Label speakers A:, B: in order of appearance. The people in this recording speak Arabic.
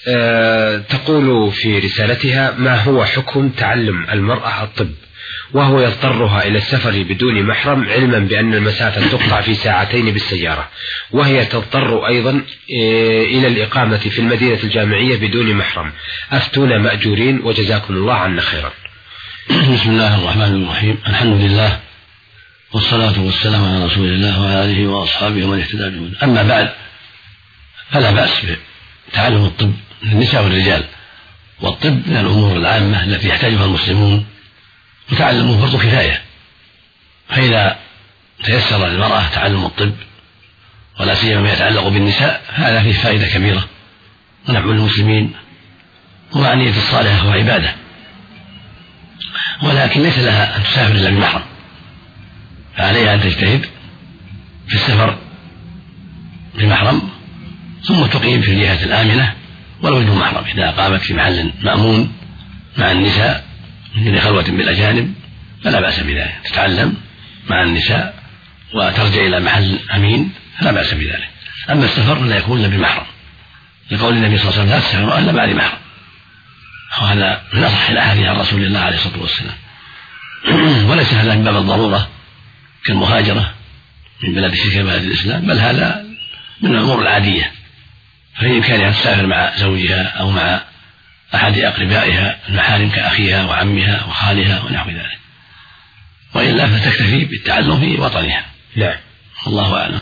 A: تقول في رسالتها: ما هو حكم تعلم المرأة الطب وهو يضطرها إلى السفر بدون محرم، علما بأن المسافة تقطع في ساعتين بالسيارة، وهي تضطر أيضا إلى الإقامة في المدينة الجامعية بدون محرم؟ أفتونا مأجورين وجزاكم الله عنا خيرا.
B: بسم الله الرحمن الرحيم. الحمد لله والصلاة والسلام على رسول الله وعلى آله وأصحابه ومن اهتدى بهداه. أما بعد، فلا بأس بتعلم الطب للنساء والرجال، والطب من الأمور العامة التي يحتاجها المسلمون، وتعلمه فرض كفاية. فإذا تيسر للمرأة تعلم الطب، ولا سيما ما يتعلق بالنساء، هذا فيه فائدة كبيرة ونفع المسلمين، ومع نية الصالحة وعبادة. ولكن ليس لها أن تسافر إلا بمحرم، فعليها أن تجتهد في السفر بمحرم، ثم تقيم في الجهة الآمنة ولو بدون محرم. إذا أقامت في محل مأمون مع النساء من دون خلوة بالأجانب فلا بأس بذلك، تتعلم مع النساء وترجع إلى محل أمين فلا بأس بذلك. أما السفر لا يكون إلا بمحرم، لقول النبي صلى الله عليه وسلم: لا تسافروا إلا بعد محرم، وهذا من أصح الأحاديث عن رسول الله عليه الصلاة والسلام. وليس هذا من باب الضرورة كالمهاجرة من بلاد الشرك إلى بلاد الإسلام، بل هذا من الأمور العادية، فهي إمكانها أن تسافر مع زوجها أو مع أحد أقربائها المحارم كأخيها وعمها وخالها ونحو ذلك، وإلا فتكتفي بالتعلم في وطنها.
A: لا،
B: الله أعلم.